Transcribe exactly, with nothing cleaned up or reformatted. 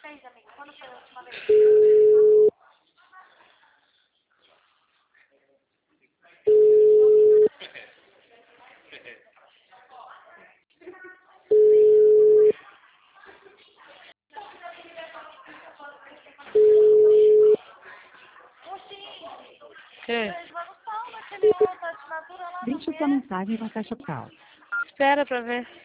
fez, amigo? Quando foi a última vez? Que? Deixa Deixe sua mensagem na caixa postal. Espera pra ver.